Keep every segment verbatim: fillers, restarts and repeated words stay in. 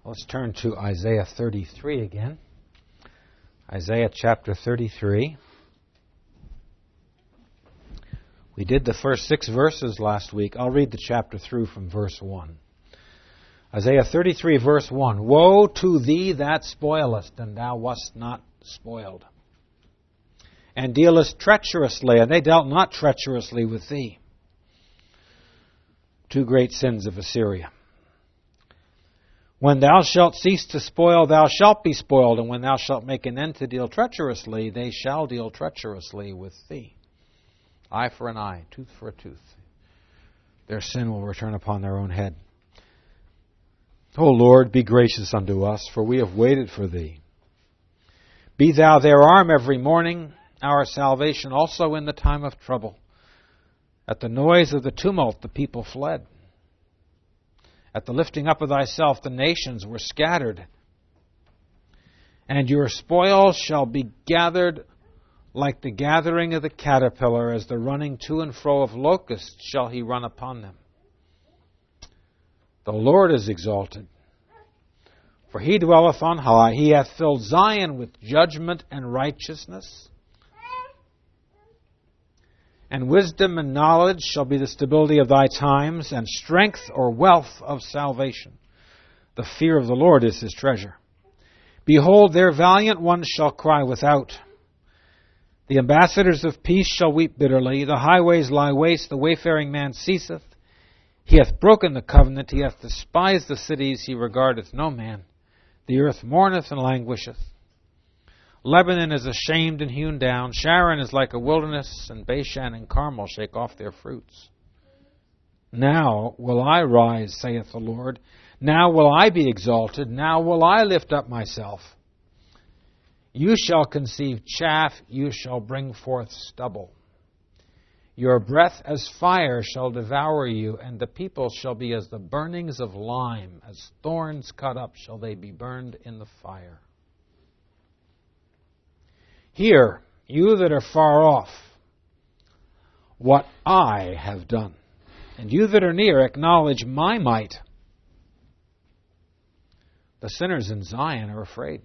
Let's turn to Isaiah thirty-three again. Isaiah chapter thirty-three. We did the first six verses last week. I'll read the chapter through from verse one. Isaiah thirty-three, verse one. Woe to thee that spoilest, and thou wast not spoiled. And dealest treacherously, and they dealt not treacherously with thee. Two great sins of Assyria. When thou shalt cease to spoil, thou shalt be spoiled, and when thou shalt make an end to deal treacherously, they shall deal treacherously with thee. Eye for an eye, tooth for a tooth. Their sin will return upon their own head. O Lord, be gracious unto us, for we have waited for thee. Be thou their arm every morning, our salvation also in the time of trouble. At the noise of the tumult the people fled. At the lifting up of thyself the nations were scattered. And your spoil shall be gathered like the gathering of the caterpillar, as the running to and fro of locusts shall he run upon them. The Lord is exalted, for he dwelleth on high. He hath filled Zion with judgment and righteousness. And wisdom and knowledge shall be the stability of thy times, and strength or wealth of salvation. The fear of the Lord is his treasure. Behold, their valiant ones shall cry without. The ambassadors of peace shall weep bitterly. The highways lie waste, the wayfaring man ceaseth. He hath broken the covenant, he hath despised the cities, he regardeth no man. The earth mourneth and languisheth. Lebanon is ashamed and hewn down. Sharon is like a wilderness, and Bashan and Carmel shake off their fruits. Now will I rise, saith the Lord. Now will I be exalted. Now will I lift up myself. You shall conceive chaff, you shall bring forth stubble. Your breath as fire shall devour you, and the people shall be as the burnings of lime. As thorns cut up shall they be burned in the fire. Hear, you that are far off, what I have done. And you that are near, acknowledge my might. The sinners in Zion are afraid.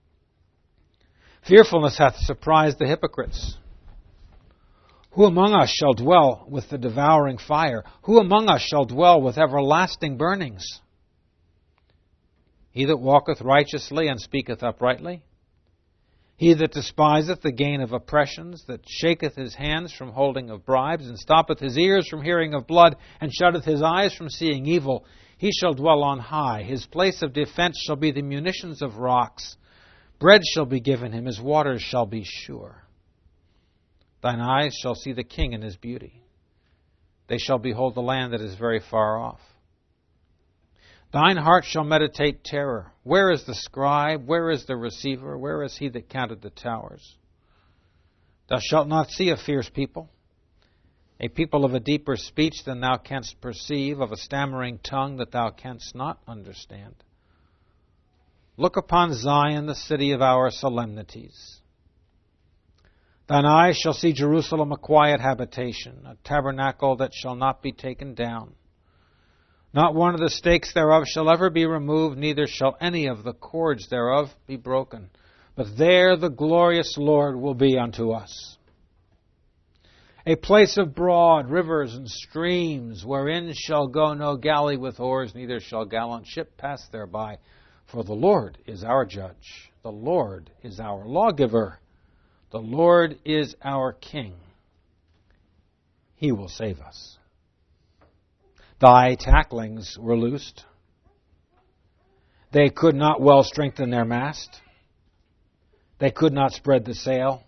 Fearfulness hath surprised the hypocrites. Who among us shall dwell with the devouring fire? Who among us shall dwell with everlasting burnings? He that walketh righteously and speaketh uprightly. He that despiseth the gain of oppressions, that shaketh his hands from holding of bribes, and stoppeth his ears from hearing of blood, and shutteth his eyes from seeing evil, he shall dwell on high. His place of defense shall be the munitions of rocks. Bread shall be given him, his waters shall be sure. Thine eyes shall see the king in his beauty. They shall behold the land that is very far off. Thine heart shall meditate terror. Where is the scribe? Where is the receiver? Where is he that counted the towers? Thou shalt not see a fierce people, a people of a deeper speech than thou canst perceive, of a stammering tongue that thou canst not understand. Look upon Zion, the city of our solemnities. Thine eyes shall see Jerusalem, a quiet habitation, a tabernacle that shall not be taken down. Not one of the stakes thereof shall ever be removed, neither shall any of the cords thereof be broken. But there the glorious Lord will be unto us. A place of broad rivers and streams, wherein shall go no galley with oars, neither shall gallant ship pass thereby. For the Lord is our judge. The Lord is our lawgiver. The Lord is our King. He will save us. Thy tacklings were loosed. They could not well strengthen their mast. They could not spread the sail.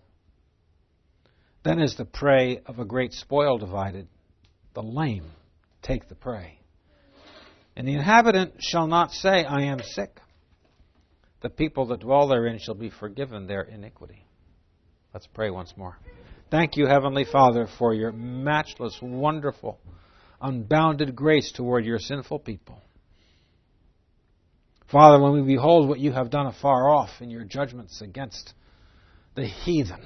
Then is the prey of a great spoil divided. The lame take the prey. And the inhabitant shall not say, I am sick. The people that dwell therein shall be forgiven their iniquity. Let's pray once more. Thank you, Heavenly Father, for your matchless, wonderful, unbounded grace toward your sinful people. Father, when we behold what you have done afar off in your judgments against the heathen,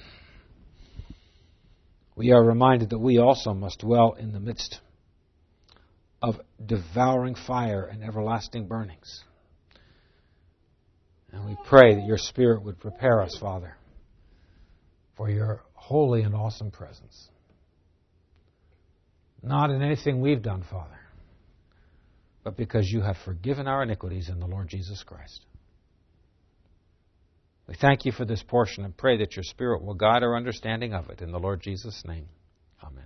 we are reminded that we also must dwell in the midst of devouring fire and everlasting burnings. pray that your Spirit would prepare us, Father, for your holy and awesome presence. Not in anything we've done, Father, but because you have forgiven our iniquities in the Lord Jesus Christ. We thank you for this portion and pray that your Spirit will guide our understanding of it in the Lord Jesus' name. Amen.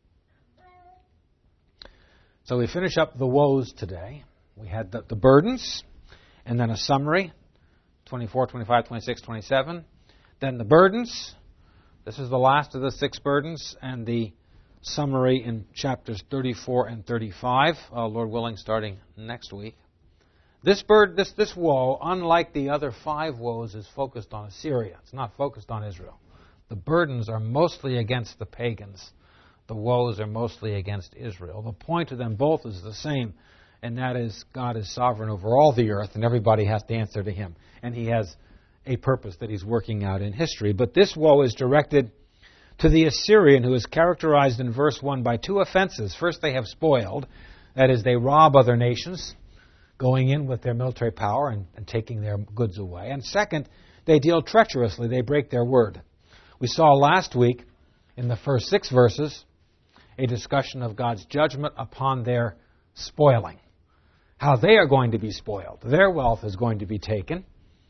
So we finish up the woes today. We had the, the burdens, and then a summary, twenty-four, twenty-five, twenty-six, twenty-seven. Then the burdens. This is the last of the six burdens, and the summary in chapters thirty-four and thirty-five, uh, Lord willing, starting next week. This bird, this this woe, unlike the other five woes, is focused on Assyria. It's not focused on Israel. The burdens are mostly against the pagans. The woes are mostly against Israel. The point of them both is the same, and that is God is sovereign over all the earth, and everybody has to answer to Him. And He has a purpose that He's working out in history. But this woe is directed to the Assyrian, who is characterized in verse one by two offenses. First, they have spoiled. That is, they rob other nations, going in with their military power and, and taking their goods away. And second, they deal treacherously. They break their word. We saw last week, in the first six verses, a discussion of God's judgment upon their spoiling. How they are going to be spoiled. Their wealth is going to be taken.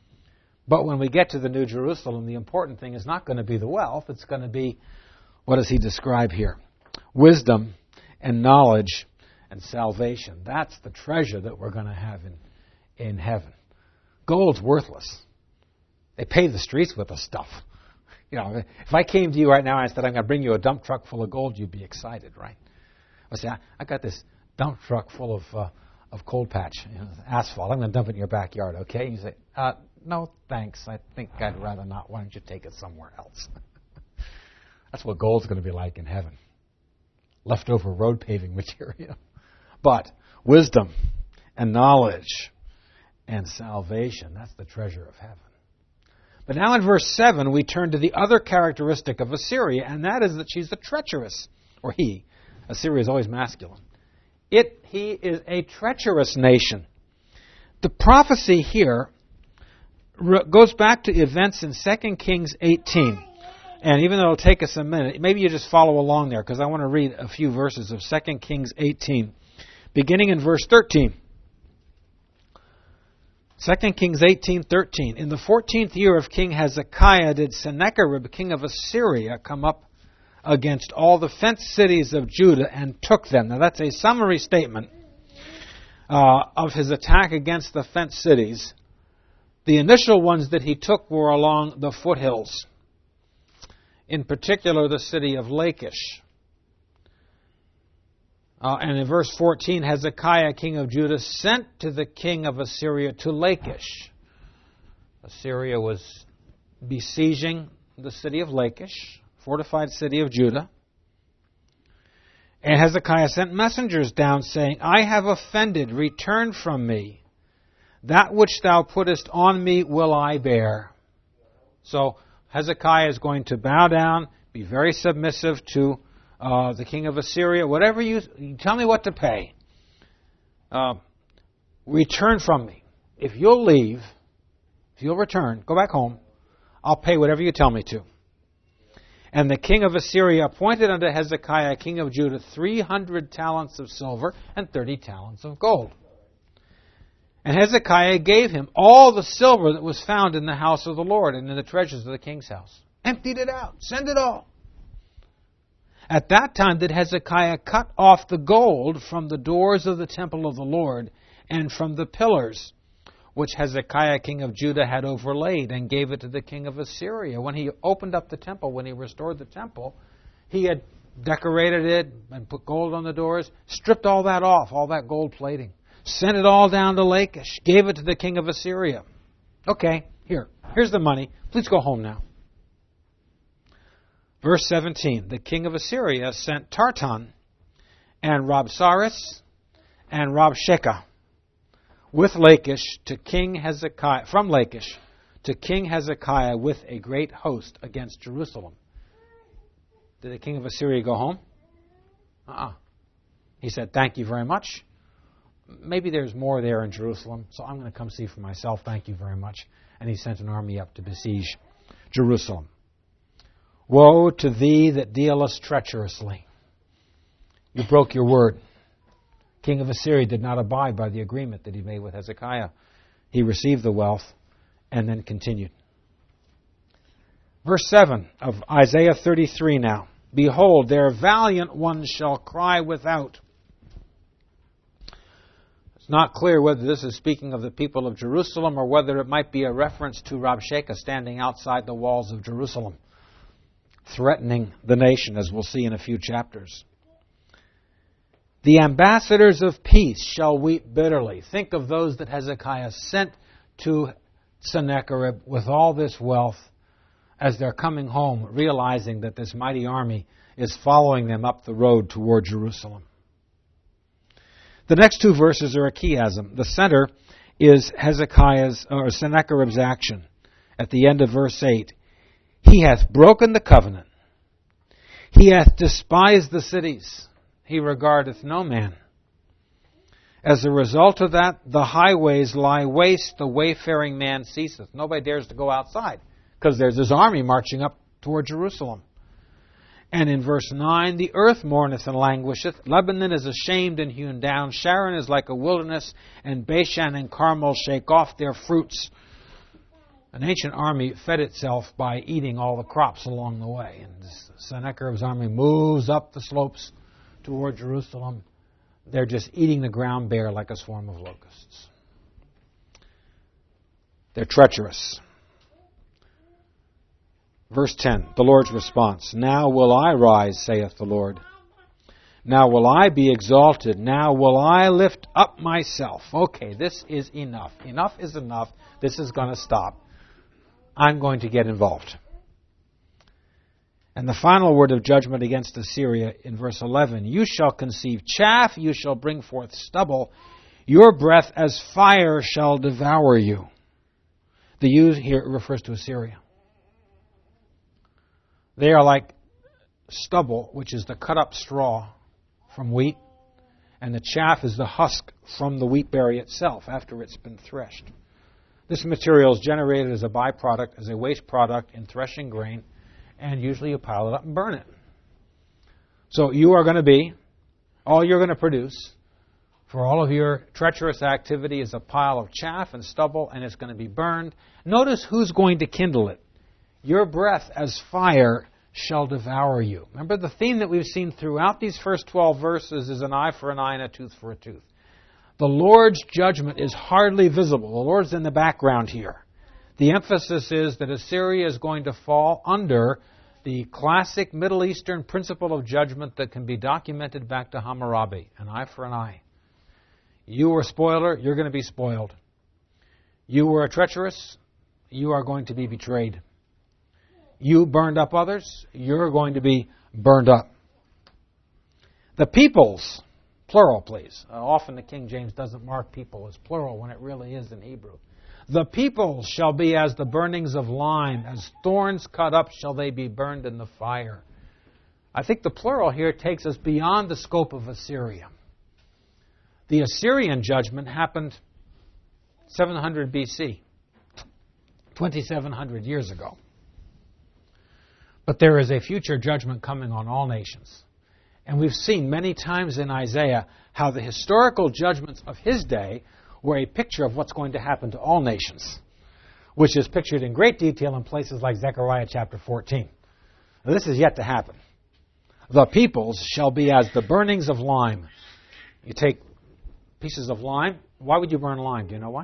But when we get to the New Jerusalem, the important thing is not going to be the wealth. It's going to be, what does he describe here? Wisdom and knowledge and salvation. That's the treasure that we're going to have in, in heaven. Gold's worthless. They pave the streets with the stuff. You know, if I came to you right now and I said, I'm going to bring you a dump truck full of gold, you'd be excited, right? I say, I got this dump truck full of uh, of cold patch, you know, asphalt. I'm going to dump it in your backyard, okay? And you say, uh, no, thanks. I think I'd rather not. Why don't you take it somewhere else? That's what gold's going to be like in heaven. Leftover road paving material. But wisdom and knowledge and salvation, that's the treasure of heaven. But now in verse seven, we turn to the other characteristic of Assyria, and that is that she's a treacherous, or he. Assyria is always masculine. It, he is a treacherous nation. The prophecy here goes back to events in Second Kings eighteen. And even though it'll take us a minute, maybe you just follow along there, because I want to read a few verses of Second Kings eighteen, beginning in verse thirteen. Second Kings eighteen thirteen. In the fourteenth year of King Hezekiah did Sennacherib, king of Assyria, come up against all the fenced cities of Judah and took them. Now that's a summary statement uh, of his attack against the fenced cities. The initial ones that he took were along the foothills. In particular, the city of Lachish. Uh, and in verse fourteen, Hezekiah, king of Judah, sent to the king of Assyria to Lachish. Assyria was besieging the city of Lachish, fortified city of Judah. And Hezekiah sent messengers down, saying, I have offended, return from me. That which thou puttest on me will I bear. So Hezekiah is going to bow down, be very submissive to Uh, the king of Assyria, whatever you, you tell me what to pay. Uh, return from me. If you'll leave, if you'll return, go back home, I'll pay whatever you tell me to. And the king of Assyria appointed unto Hezekiah, king of Judah, three hundred talents of silver and thirty talents of gold. And Hezekiah gave him all the silver that was found in the house of the Lord and in the treasures of the king's house. Emptied it out. Send it all. At that time did Hezekiah cut off the gold from the doors of the temple of the Lord and from the pillars, which Hezekiah king of Judah had overlaid, and gave it to the king of Assyria. When he opened up the temple, when he restored the temple, he had decorated it and put gold on the doors, stripped all that off, all that gold plating, sent it all down to Lachish, gave it to the king of Assyria. Okay, here, here's the money. Please go home now. Verse seventeen, the king of Assyria sent Tartan and Rabsaris and Rabshakeh with Lachish to King Hezekiah, from Lachish to King Hezekiah with a great host against Jerusalem. Did the king of Assyria go home? Uh-uh. He said, thank you very much, maybe there's more there in Jerusalem, so I'm going to come see for myself. Thank you very much. And he sent an army up to besiege Jerusalem. Woe to thee that dealest treacherously. You broke your word. King of Assyria did not abide by the agreement that he made with Hezekiah. He received the wealth and then continued. Verse seven of Isaiah thirty-three now. Behold, their valiant ones shall cry without. It's not clear whether this is speaking of the people of Jerusalem or whether it might be a reference to Rabshakeh standing outside the walls of Jerusalem, threatening the nation, as we'll see in a few chapters. The ambassadors of peace shall weep bitterly. Think of those that Hezekiah sent to Sennacherib with all this wealth as they're coming home, realizing that this mighty army is following them up the road toward Jerusalem. The next two verses are a chiasm. The center is Hezekiah's or Sennacherib's action. At the end of verse eight, he hath broken the covenant. He hath despised the cities. He regardeth no man. As a result of that, the highways lie waste, the wayfaring man ceaseth. Nobody dares to go outside because there's this army marching up toward Jerusalem. And in verse nine, the earth mourneth and languisheth. Lebanon is ashamed and hewn down. Sharon is like a wilderness, and Bashan and Carmel shake off their fruits. An ancient army fed itself by eating all the crops along the way. And Sennacherib's army moves up the slopes toward Jerusalem. They're just eating the ground bare like a swarm of locusts. They're treacherous. Verse ten, the Lord's response. Now will I rise, saith the Lord. Now will I be exalted. Now will I lift up myself. Okay, this is enough. Enough is enough. This is going to stop. I'm going to get involved. And the final word of judgment against Assyria in verse eleven, you shall conceive chaff, you shall bring forth stubble, your breath as fire shall devour you. The you here refers to Assyria. They are like stubble, which is the cut up straw from wheat, and the chaff is the husk from the wheat berry itself after it's been threshed. This material is generated as a byproduct, as a waste product in threshing grain, and usually you pile it up and burn it. So you are going to be, all you're going to produce for all of your treacherous activity is a pile of chaff and stubble, and it's going to be burned. Notice who's going to kindle it. Your breath as fire shall devour you. Remember, the theme that we've seen throughout these first twelve verses is an eye for an eye and a tooth for a tooth. The Lord's judgment is hardly visible. The Lord's in the background here. The emphasis is that Assyria is going to fall under the classic Middle Eastern principle of judgment that can be documented back to Hammurabi, an eye for an eye. You were a spoiler, you're going to be spoiled. You were a treacherous, you are going to be betrayed. You burned up others, you're going to be burned up. The peoples, plural please. Uh, often the King James doesn't mark people as plural when it really is in Hebrew. The peoples shall be as the burnings of lime, as thorns cut up shall they be burned in the fire. I think the plural here takes us beyond the scope of Assyria. The Assyrian judgment happened seven hundred B C, twenty-seven hundred years ago. But there is a future judgment coming on all nations. And we've seen many times in Isaiah how the historical judgments of his day were a picture of what's going to happen to all nations, which is pictured in great detail in places like Zechariah chapter fourteen. Now, this is yet to happen. The peoples shall be as the burnings of lime. You take pieces of lime. Why would you burn lime? Do you know why?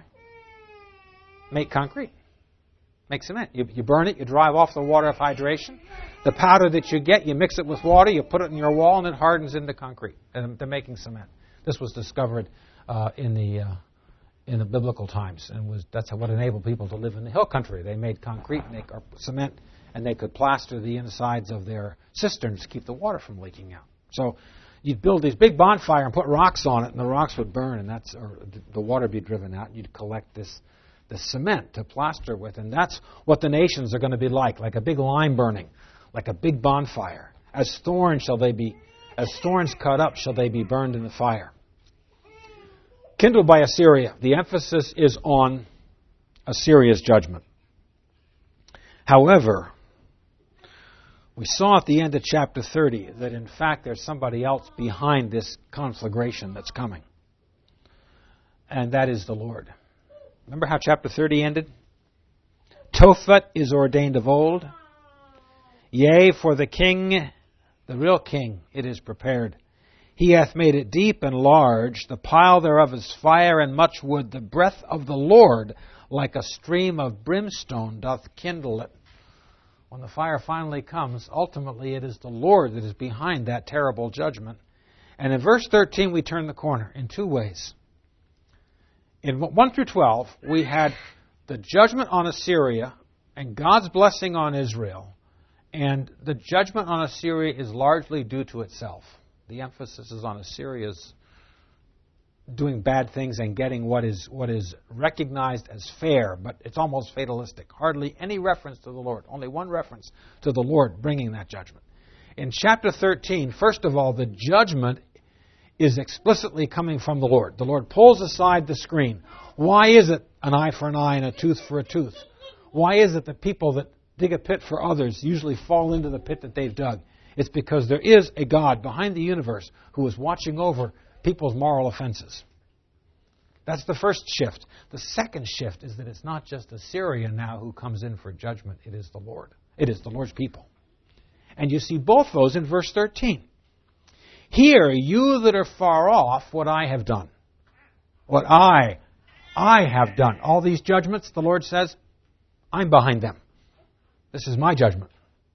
Make concrete. Make cement. You, you burn it, you drive off the water of hydration. The powder that you get, you mix it with water, you put it in your wall, and it hardens into concrete. And they're making cement. This was discovered uh, in the uh, in the biblical times, and was that's what enabled people to live in the hill country. They made concrete, make cement, and they could plaster the insides of their cisterns to keep the water from leaking out. So you'd build these big bonfire and put rocks on it, and the rocks would burn, and that's or the water would be driven out. And you'd collect this the cement to plaster with, and that's what the nations are going to be like, like a big lime burning, like a big bonfire. As thorns shall they be, as thorns cut up shall they be burned in the fire. kindled by Assyria. The emphasis is on Assyria's judgment. However, we saw at the end of chapter thirty that in fact there's somebody else behind this conflagration that's coming. And that is the Lord. Remember how chapter thirty ended? Tophet is ordained of old. Yea, for the king, the real king, it is prepared. He hath made it deep and large. The pile thereof is fire and much wood. The breath of the Lord, like a stream of brimstone, doth kindle it. When the fire finally comes, ultimately it is the Lord that is behind that terrible judgment. And in verse thirteen, we turn the corner in two ways. In one through twelve, we had the judgment on Assyria and God's blessing on Israel. And the judgment on Assyria is largely due to itself. The emphasis is on Assyria's doing bad things and getting what is what is recognized as fair, but it's almost fatalistic. Hardly any reference to the Lord. Only one reference to the Lord bringing that judgment. In chapter thirteen, first of all, the judgment is explicitly coming from the Lord. The Lord pulls aside the screen. Why is it an eye for an eye and a tooth for a tooth? Why is it that people that dig a pit for others usually fall into the pit that they've dug? It's because there is a God behind the universe who is watching over people's moral offenses. That's the first shift. The second shift is that it's not just Assyria now who comes in for judgment. It is the Lord. It is the Lord's people. And you see both those in verse thirteen. Hear, you that are far off, what I have done. What I, I have done. All these judgments, the Lord says, I'm behind them. This is my judgment.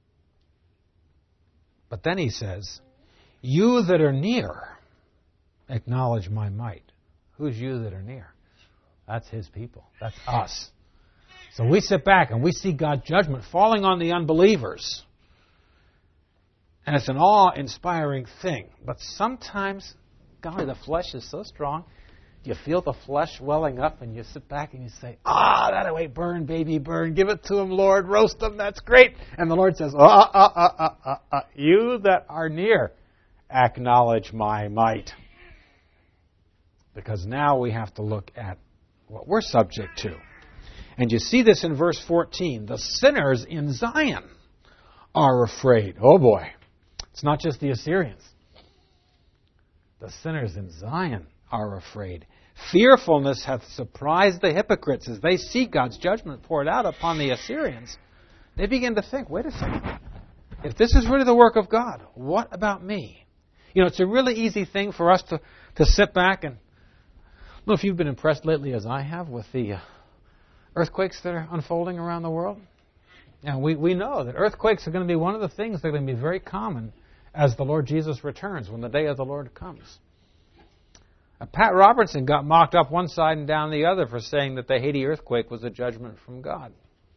But then he says, you that are near, acknowledge my might. Who's you that are near? That's his people. That's us. So we sit back and we see God's judgment falling on the unbelievers. And it's an awe-inspiring thing. But sometimes, golly, the flesh is so strong. You feel the flesh welling up and you sit back and you say, ah, that way, burn, baby, burn. Give it to him, Lord. Roast them. That's great. And the Lord says, uh, uh, uh, uh, uh, uh, you that are near, acknowledge my might. Because now we have to look at what we're subject to. And you see this in verse fourteen. The sinners in Zion are afraid. Oh boy. It's not just the Assyrians. The sinners in Zion are afraid. Fearfulness hath surprised the hypocrites. As they see God's judgment poured out upon the Assyrians, they begin to think, wait a second. If this is really the work of God, what about me? You know, it's a really easy thing for us to, to sit back and, I don't know if you've been impressed lately as I have with the uh, earthquakes that are unfolding around the world. And we, we know that earthquakes are going to be one of the things that are going to be very common as the Lord Jesus returns, when the day of the Lord comes. Uh, Pat Robertson got mocked up one side and down the other for saying that the Haiti earthquake was a judgment from God.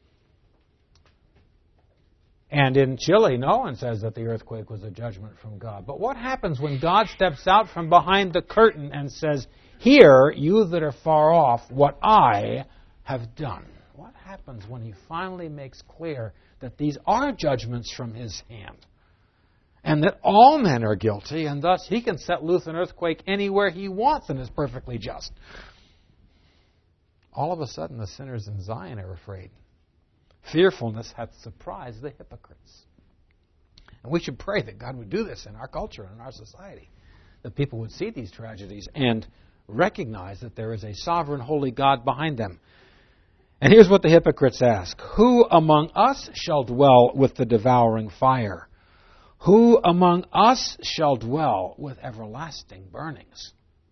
And in Chile, no one says that the earthquake was a judgment from God. But what happens when God steps out from behind the curtain and says, hear, you that are far off, what I have done? What happens when he finally makes clear that these are judgments from his hand? And that all men are guilty, and thus he can set loose an earthquake anywhere he wants and is perfectly just. All of a sudden, the sinners in Zion are afraid. Fearfulness hath surprised the hypocrites. And we should pray that God would do this in our culture and in our society. That people would see these tragedies and recognize that there is a sovereign, holy God behind them. And here's what the hypocrites ask. Who among us shall dwell with the devouring fire? Who among us shall dwell with everlasting burnings?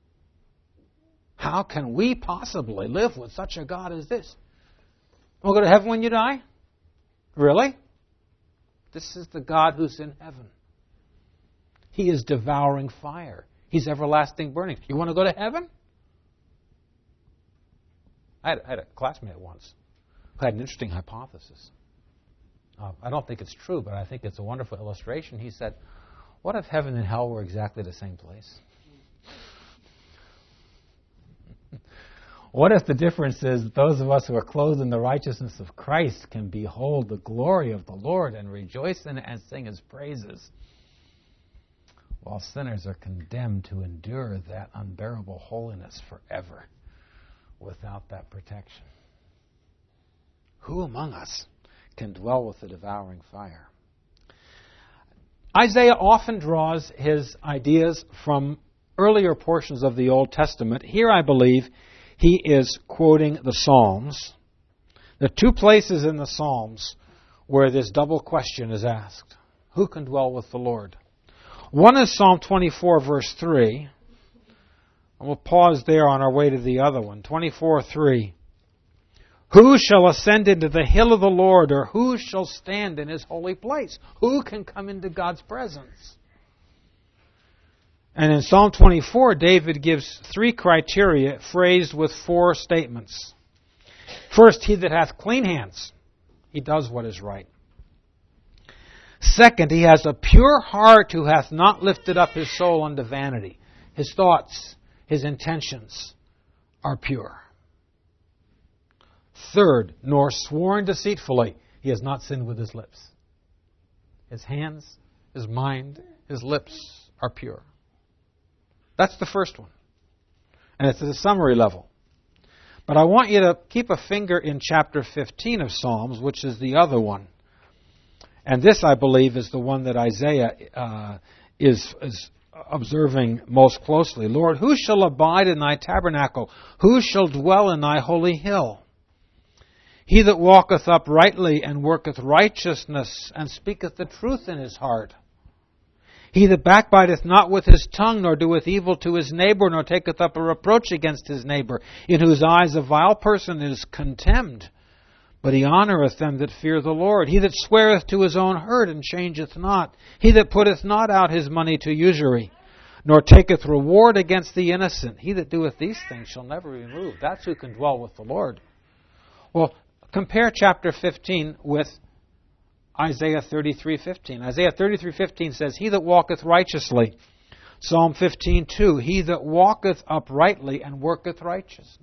How can we possibly live with such a God as this? We'll go to heaven when you die? Really? This is the God who's in heaven. He is devouring fire. He's everlasting burning. You want to go to heaven? I had, I had a classmate once who had an interesting hypothesis. Uh, I don't think it's true, but I think it's a wonderful illustration. He said, what if heaven and hell were exactly the same place? What if the difference is that those of us who are clothed in the righteousness of Christ can behold the glory of the Lord and rejoice in it and sing his praises? while sinners are condemned to endure that unbearable holiness forever without that protection. Who among us can dwell with the devouring fire? Isaiah often draws his ideas from earlier portions of the Old Testament. Here, I believe, he is quoting the Psalms. There are two places in the Psalms where this double question is asked. Who can dwell with the Lord? One is Psalm twenty-four, verse three. And we'll pause there on our way to the other one. twenty-four, three. Who shall ascend into the hill of the Lord, or who shall stand in His holy place? Who can come into God's presence? And in Psalm twenty-four, David gives three criteria phrased with four statements. First, he that hath clean hands, he does what is right. Second, he has a pure heart who hath not lifted up his soul unto vanity. His thoughts, his intentions are pure. Third, nor sworn deceitfully, he has not sinned with his lips. His hands, his mind, his lips are pure. That's the first one. And it's at a summary level. But I want you to keep a finger in chapter fifteen of Psalms, which is the other one. And this, I believe, is the one that Isaiah uh, is, is observing most closely. Lord, who shall abide in Thy tabernacle? Who shall dwell in Thy holy hill? He that walketh uprightly and worketh righteousness and speaketh the truth in his heart. He that backbiteth not with his tongue, nor doeth evil to his neighbor, nor taketh up a reproach against his neighbor, in whose eyes a vile person is contemned, but he honoureth them that fear the Lord. He that sweareth to his own hurt and changeth not. He that putteth not out his money to usury, nor taketh reward against the innocent. He that doeth these things shall never be moved. That's who can dwell with the Lord. Well, compare chapter fifteen with Isaiah thirty-three fifteen. Isaiah thirty-three fifteen says, He that walketh righteously. Psalm fifteen two, He that walketh uprightly and worketh righteousness.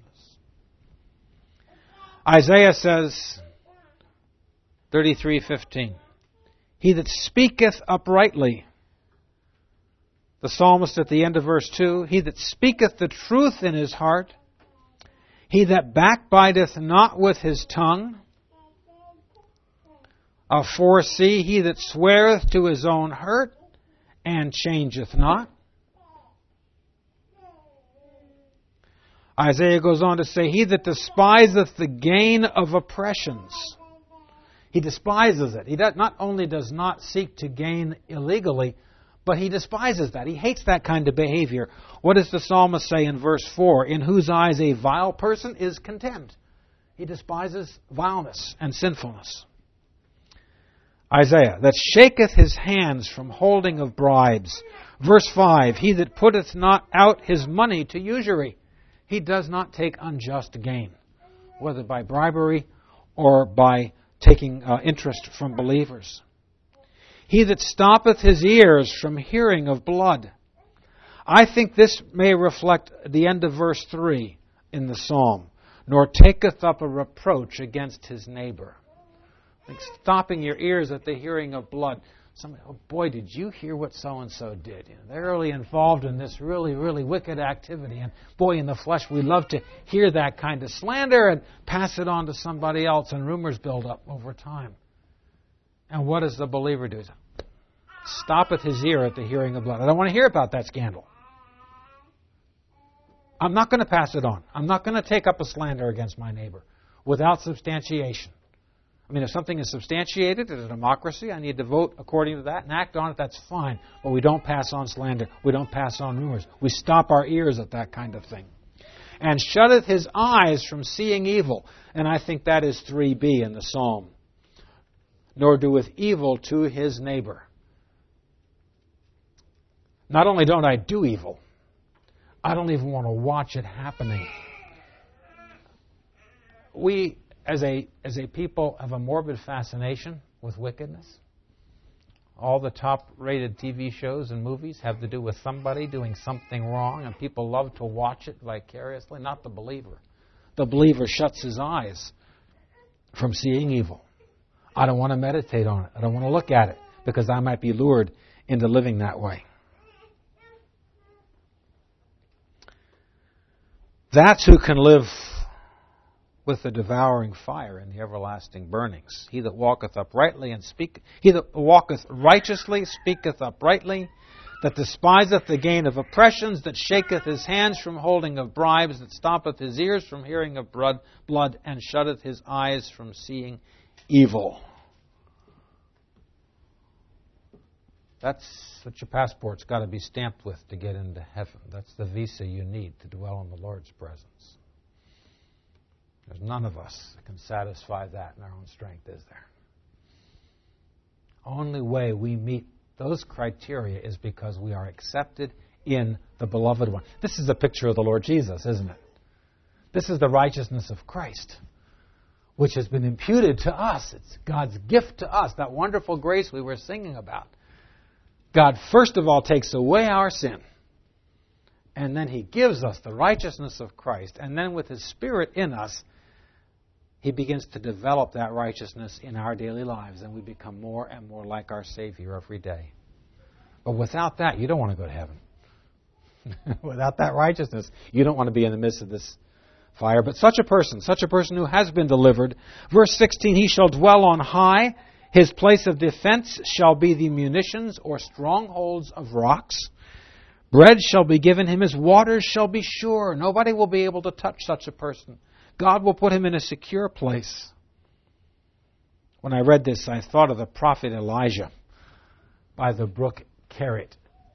Isaiah says, thirty-three fifteen, He that speaketh uprightly. The psalmist at the end of verse two, He that speaketh the truth in his heart. He that backbiteth not with his tongue. Of four C, he that sweareth to his own hurt and changeth not. Isaiah goes on to say, He that despiseth the gain of oppressions. He despises it. He does, not only does not seek to gain illegally, but he despises that. He hates that kind of behavior. What does the psalmist say in verse four? In whose eyes a vile person is contemned. He despises vileness and sinfulness. Isaiah, that shaketh his hands from holding of bribes. Verse five, He that putteth not out his money to usury. He does not take unjust gain, whether by bribery or by taking uh, interest from believers. He that stoppeth his ears from hearing of blood. I think this may reflect the end of verse three in the psalm. Nor taketh up a reproach against his neighbor. Like stopping your ears at the hearing of blood. Somebody, oh boy, did you hear what so-and-so did? You know, they're really involved in this really, really wicked activity. And boy, in the flesh, we love to hear that kind of slander and pass it on to somebody else. And rumors build up over time. And what does the believer do? Stoppeth his ear at the hearing of blood. I don't want to hear about that scandal. I'm not going to pass it on. I'm not going to take up a slander against my neighbor without substantiation. I mean, if something is substantiated in a democracy, I need to vote according to that and act on it, that's fine. But we don't pass on slander. We don't pass on rumors. We stop our ears at that kind of thing. And shutteth his eyes from seeing evil. And I think that is three B in the psalm. Nor doeth evil to his neighbor. Not only don't I do evil, I don't even want to watch it happening. We... As a, as a people, have a morbid fascination with wickedness. All the top-rated T V shows and movies have to do with somebody doing something wrong, and people love to watch it vicariously, not the believer. The believer shuts his eyes from seeing evil. I don't want to meditate on it. I don't want to look at it, because I might be lured into living that way. That's who can live with the devouring fire and the everlasting burnings. He that walketh uprightly and speak, he that walketh righteously speaketh uprightly, that despiseth the gain of oppressions, that shaketh his hands from holding of bribes, that stoppeth his ears from hearing of blood, blood, and shutteth his eyes from seeing evil. That's what your passport's got to be stamped with to get into heaven. That's the visa you need to dwell in the Lord's presence. There's none of us that can satisfy that in our own strength, is there? Only way we meet those criteria is because we are accepted in the Beloved One. This is a picture of the Lord Jesus, isn't it? This is the righteousness of Christ, which has been imputed to us. It's God's gift to us, that wonderful grace we were singing about. God, first of all, takes away our sin, and then He gives us the righteousness of Christ, and then with His Spirit in us, He begins to develop that righteousness in our daily lives, and we become more and more like our Savior every day. But without that, you don't want to go to heaven. Without that righteousness, you don't want to be in the midst of this fire. But such a person, such a person who has been delivered, verse sixteen, he shall dwell on high. His place of defense shall be the munitions or strongholds of rocks. Bread shall be given him, his waters shall be sure. Nobody will be able to touch such a person. God will put him in a secure place. When I read this, I thought of the prophet Elijah by the brook Kerit.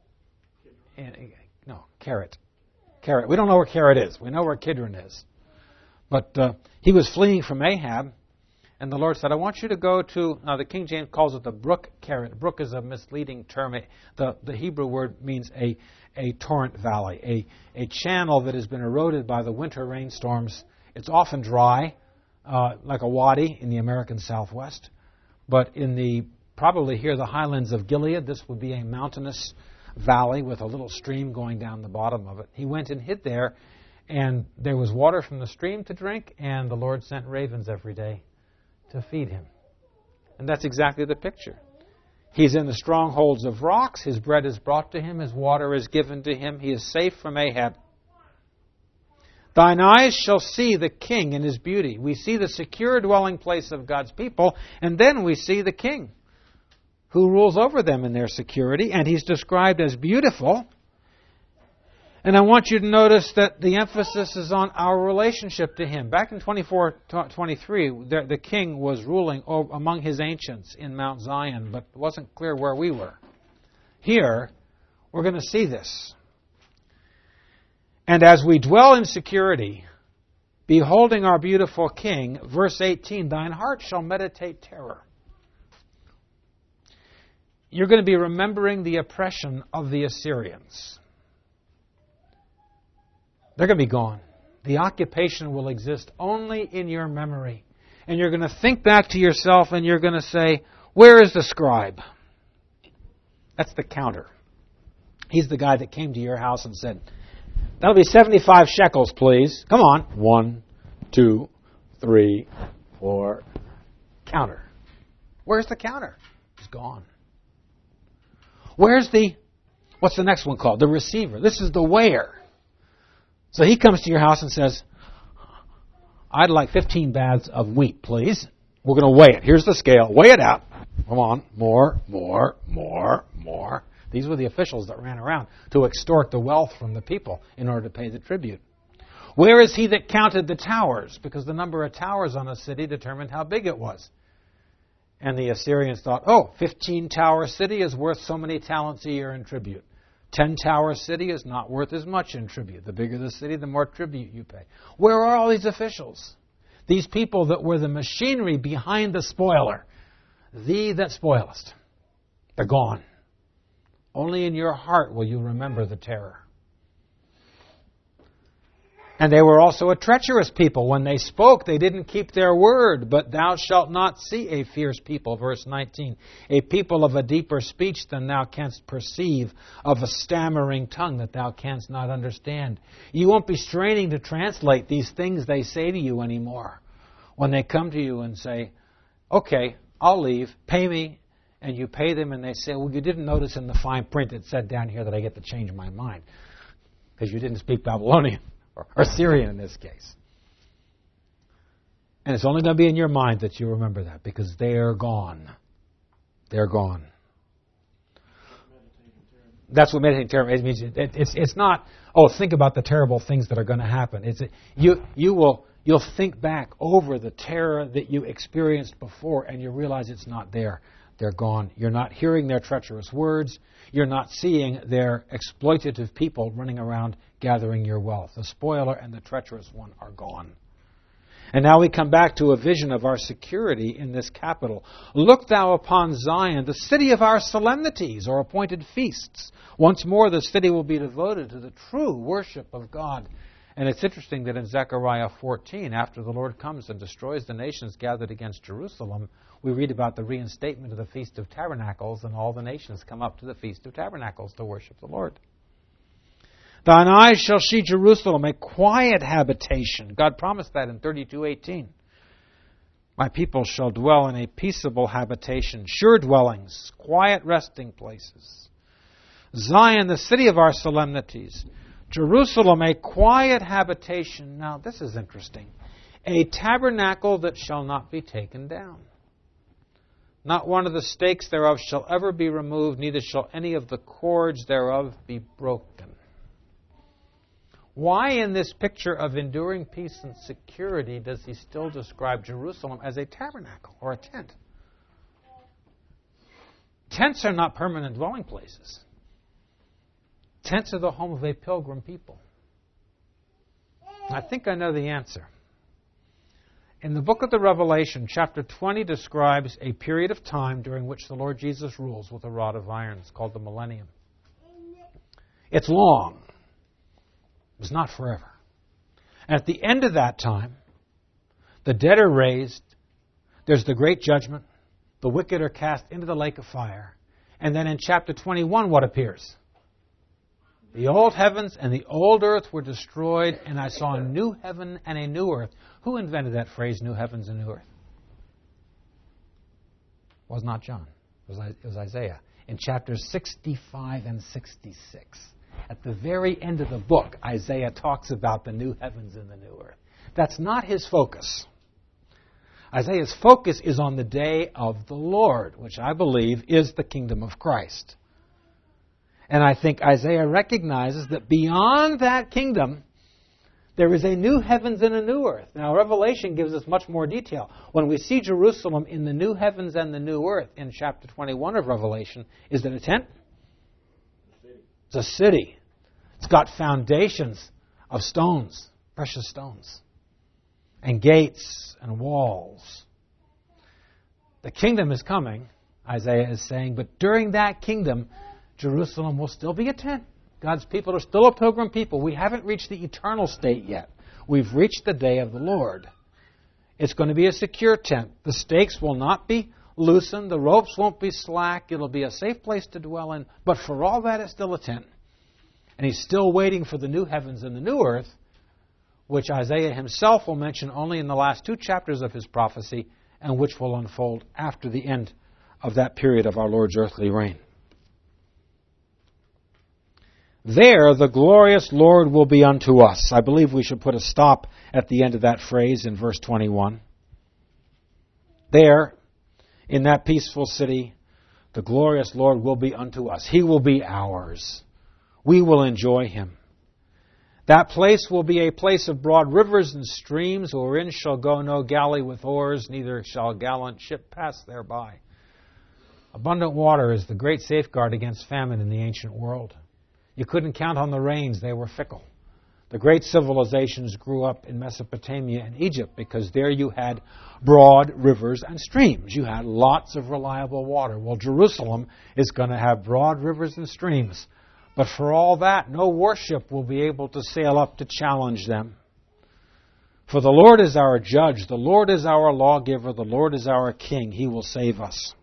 No, Kerit. Kerit. We don't know where Kerit is. We know where Kidron is. But uh, he was fleeing from Ahab. And the Lord said, I want you to go to, now the King James calls it the brook Kerit. Brook is a misleading term. The, the Hebrew word means a, a torrent valley, a, a channel that has been eroded by the winter rainstorms. It's often dry, uh, like a wadi in the American Southwest. But in the, probably here, the highlands of Gilead, this would be a mountainous valley with a little stream going down the bottom of it. He went and hid there, and there was water from the stream to drink, and the Lord sent ravens every day to feed him. And that's exactly the picture. He's in the strongholds of rocks. His bread is brought to him. His water is given to him. He is safe from Ahab. Thine eyes shall see the King in His beauty. We see the secure dwelling place of God's people, and then we see the King who rules over them in their security, and He's described as beautiful. And I want you to notice that the emphasis is on our relationship to Him. Back in twenty-four twenty-three, the, the king was ruling over, among his ancients in Mount Zion, but it wasn't clear where we were. Here, we're going to see this. And as we dwell in security, beholding our beautiful King, verse eighteen, thine heart shall meditate terror. You're going to be remembering the oppression of the Assyrians. They're going to be gone. The occupation will exist only in your memory. And you're going to think back to yourself and you're going to say, where is the scribe? That's the counter. He's the guy that came to your house and said, that'll be seventy-five shekels, please. Come on. One, two, three, four. Counter. Where's the counter? It's gone. Where's the, what's the next one called? The receiver. This is the weigher. So he comes to your house and says, I'd like fifteen baths of wheat, please. We're going to weigh it. Here's the scale. Weigh it out. Come on. More, more, more, more. These were the officials that ran around to extort the wealth from the people in order to pay the tribute. Where is he that counted the towers? Because the number of towers on a city determined how big it was. And the Assyrians thought, oh, fifteen-tower city is worth so many talents a year in tribute. ten-tower city is not worth as much in tribute. The bigger the city, the more tribute you pay. Where are all these officials? These people that were the machinery behind the spoiler. Thee that spoilest. They're gone. Only in your heart will you remember the terror. And they were also a treacherous people. When they spoke, they didn't keep their word. But thou shalt not see a fierce people, verse nineteen. A people of a deeper speech than thou canst perceive, of a stammering tongue that thou canst not understand. You won't be straining to translate these things they say to you anymore. When they come to you and say, okay, I'll leave, pay me, and you pay them, and they say, well, you didn't notice in the fine print it said down here that I get to change my mind because you didn't speak Babylonian. or, or Syrian in this case. And it's only going to be in your mind that you remember that, because they're gone. They're gone. That's what meditating terror it means. It, it's it's not, oh, think about the terrible things that are going to happen. It's you you will you'll think back over the terror that you experienced before, and you realize it's not there. They're gone. You're not hearing their treacherous words. You're not seeing their exploitative people running around gathering your wealth. The spoiler and the treacherous one are gone. And now we come back to a vision of our security in this capital. Look thou upon Zion, the city of our solemnities or appointed feasts. Once more the city will be devoted to the true worship of God. And it's interesting that in Zechariah fourteen, after the Lord comes and destroys the nations gathered against Jerusalem, we read about the reinstatement of the Feast of Tabernacles, and all the nations come up to the Feast of Tabernacles to worship the Lord. Thine eyes shall see Jerusalem, a quiet habitation. God promised that in thirty-two eighteen. My people shall dwell in a peaceable habitation, sure dwellings, quiet resting places. Zion, the city of our solemnities. Jerusalem, a quiet habitation. Now, this is interesting. A tabernacle that shall not be taken down. Not one of the stakes thereof shall ever be removed, neither shall any of the cords thereof be broken. Why in this picture of enduring peace and security does he still describe Jerusalem as a tabernacle or a tent? Tents are not permanent dwelling places. Tents are the home of a pilgrim people. I think I know the answer. In the book of the Revelation, chapter twenty describes a period of time during which the Lord Jesus rules with a rod of iron. It's called the millennium. It's long. It's not forever. And at the end of that time, the dead are raised, there's the great judgment, the wicked are cast into the lake of fire, and then in chapter twenty-one, what appears? The old heavens and the old earth were destroyed, and I saw a new heaven and a new earth. Who invented that phrase, new heavens and new earth? It was not John. It was, it was Isaiah. In chapters sixty-five and sixty-six. At the very end of the book, Isaiah talks about the new heavens and the new earth. That's not his focus. Isaiah's focus is on the day of the Lord, which I believe is the kingdom of Christ. And I think Isaiah recognizes that beyond that kingdom, there is a new heavens and a new earth. Now, Revelation gives us much more detail. When we see Jerusalem in the new heavens and the new earth in chapter twenty-one of Revelation, is it a tent? It's a city. It's got foundations of stones, precious stones, and gates and walls. The kingdom is coming, Isaiah is saying, but during that kingdom, Jerusalem will still be a tent. God's people are still a pilgrim people. We haven't reached the eternal state yet. We've reached the day of the Lord. It's going to be a secure tent. The stakes will not be loosened. The ropes won't be slack. It'll be a safe place to dwell in. But for all that, it's still a tent. And he's still waiting for the new heavens and the new earth, which Isaiah himself will mention only in the last two chapters of his prophecy, and which will unfold after the end of that period of our Lord's earthly reign. There the glorious Lord will be unto us. I believe we should put a stop at the end of that phrase in verse twenty-one. There, in that peaceful city, the glorious Lord will be unto us. He will be ours. We will enjoy Him. That place will be a place of broad rivers and streams, wherein shall go no galley with oars, neither shall gallant ship pass thereby. Abundant water is the great safeguard against famine in the ancient world. You couldn't count on the rains. They were fickle. The great civilizations grew up in Mesopotamia and Egypt because there you had broad rivers and streams. You had lots of reliable water. Well, Jerusalem is going to have broad rivers and streams. But for all that, no warship will be able to sail up to challenge them. For the Lord is our judge. The Lord is our lawgiver. The Lord is our king. He will save us.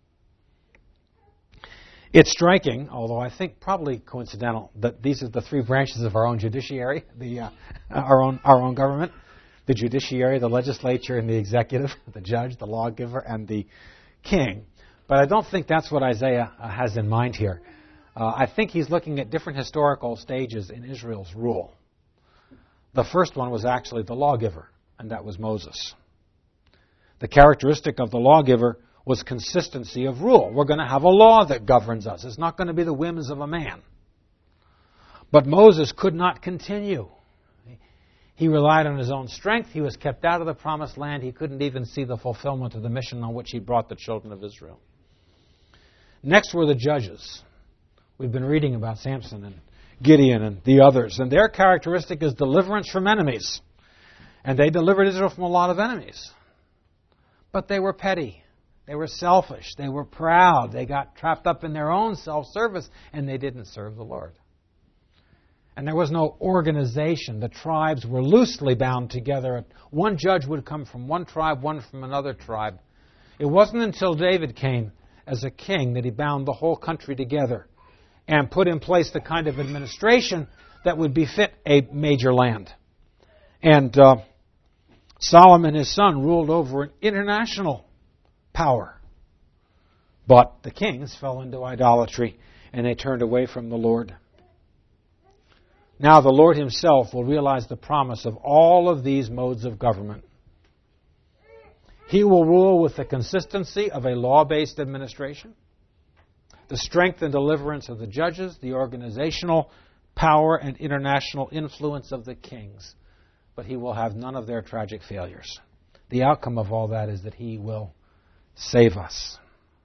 It's striking, although I think probably coincidental, that these are the three branches of our own judiciary, the uh, our own our own government, the judiciary, the legislature, and the executive, the judge, the lawgiver, and the king. But I don't think that's what Isaiah uh, has in mind here. Uh, I think he's looking at different historical stages in Israel's rule. The first one was actually the lawgiver, and that was Moses. The characteristic of the lawgiver was consistency of rule. We're going to have a law that governs us. It's not going to be the whims of a man. But Moses could not continue. He relied on his own strength. He was kept out of the promised land. He couldn't even see the fulfillment of the mission on which he brought the children of Israel. Next were the judges. We've been reading about Samson and Gideon and the others. And their characteristic is deliverance from enemies. And they delivered Israel from a lot of enemies. But they were petty. They were selfish. They were proud. They got trapped up in their own self-service, and they didn't serve the Lord. And there was no organization. The tribes were loosely bound together. One judge would come from one tribe, one from another tribe. It wasn't until David came as a king that he bound the whole country together and put in place the kind of administration that would befit a major land. And uh, Solomon, his son, ruled over an international power. But the kings fell into idolatry and they turned away from the Lord. Now the Lord himself will realize the promise of all of these modes of government. He will rule with the consistency of a law-based administration, the strength and deliverance of the judges, the organizational power and international influence of the kings. But he will have none of their tragic failures. The outcome of all that is that he will save us.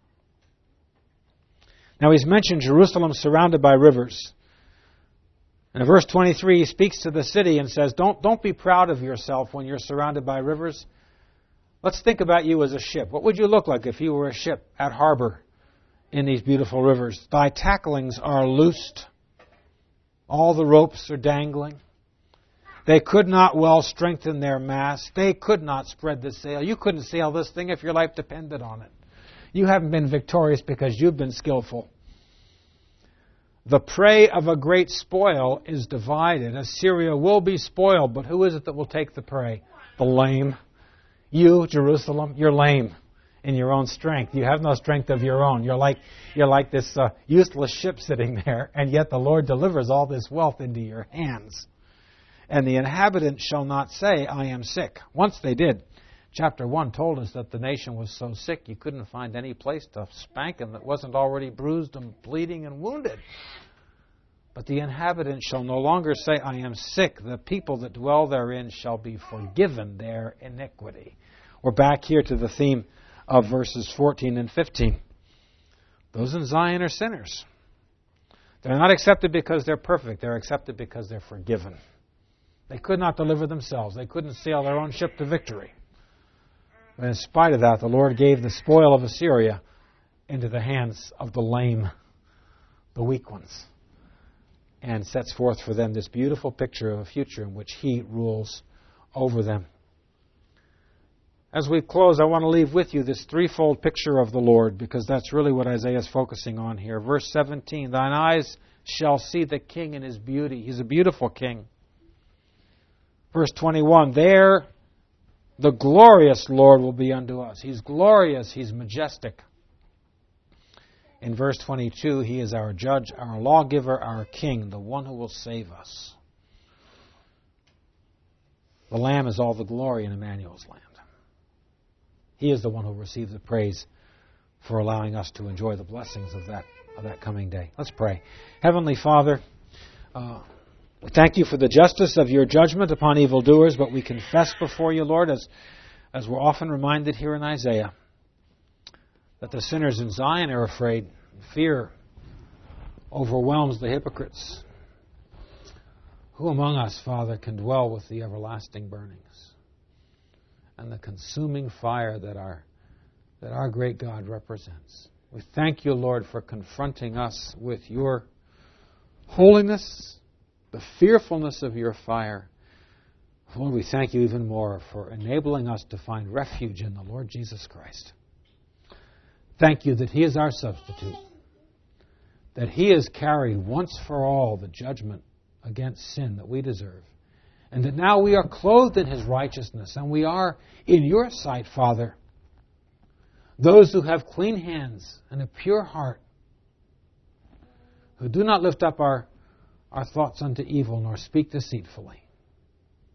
Now he's mentioned Jerusalem surrounded by rivers. And in verse twenty-three, he speaks to the city and says, don't, don't be proud of yourself when you're surrounded by rivers. Let's think about you as a ship. What would you look like if you were a ship at harbor in these beautiful rivers? Thy tacklings are loosed. All the ropes are dangling. They could not well strengthen their mast. They could not spread the sail. You couldn't sail this thing if your life depended on it. You haven't been victorious because you've been skillful. The prey of a great spoil is divided. Assyria will be spoiled, but who is it that will take the prey? The lame. You, Jerusalem, you're lame in your own strength. You have no strength of your own. You're like you're like this uh, useless ship sitting there, and yet the Lord delivers all this wealth into your hands. And the inhabitants shall not say, I am sick. Once they did. Chapter one told us that the nation was so sick you couldn't find any place to spank them that wasn't already bruised and bleeding and wounded. But the inhabitants shall no longer say, I am sick. The people that dwell therein shall be forgiven their iniquity. We're back here to the theme of verses fourteen and fifteen. Those in Zion are sinners. They're not accepted because they're perfect. They're accepted because they're forgiven. They could not deliver themselves. They couldn't sail their own ship to victory. But in spite of that, the Lord gave the spoil of Assyria into the hands of the lame, the weak ones, and sets forth for them this beautiful picture of a future in which He rules over them. As we close, I want to leave with you this threefold picture of the Lord, because that's really what Isaiah is focusing on here. Verse seventeen, thine eyes shall see the King in His beauty. He's a beautiful King. Verse twenty-one, there the glorious Lord will be unto us. He's glorious, He's majestic. In verse twenty-two, He is our judge, our lawgiver, our King, the one who will save us. The Lamb is all the glory in Emmanuel's land. He is the one who receives the praise for allowing us to enjoy the blessings of that of that coming day. Let's pray. Heavenly Father, uh, we thank You for the justice of Your judgment upon evildoers, but we confess before You, Lord, as, as we're often reminded here in Isaiah, that the sinners in Zion are afraid. Fear overwhelms the hypocrites. Who among us, Father, can dwell with the everlasting burnings and the consuming fire that our that our great God represents? We thank You, Lord, for confronting us with Your holiness, the fearfulness of Your fire. Lord, we thank You even more for enabling us to find refuge in the Lord Jesus Christ. Thank You that He is our substitute, that He has carried once for all the judgment against sin that we deserve, and that now we are clothed in His righteousness, and we are, in Your sight, Father, those who have clean hands and a pure heart, who do not lift up our, our thoughts unto evil, nor speak deceitfully.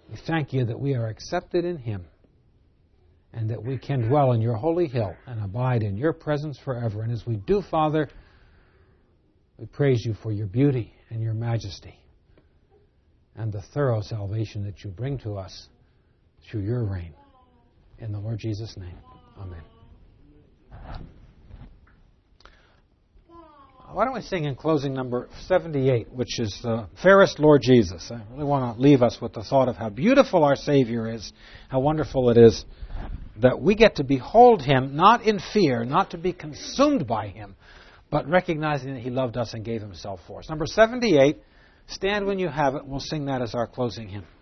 We thank you that we are accepted in Him and that we can dwell in your holy hill and abide in your presence forever. And as we do, Father, we praise you for your beauty and your majesty and the thorough salvation that you bring to us through your reign. In the Lord Jesus' name, amen. Why don't we sing in closing number seventy-eight, which is the fairest Lord Jesus. I really want to leave us with the thought of how beautiful our Savior is, how wonderful it is that we get to behold Him, not in fear, not to be consumed by Him, but recognizing that He loved us and gave Himself for us. Number seventy-eight, stand when you have it. We'll sing that as our closing hymn.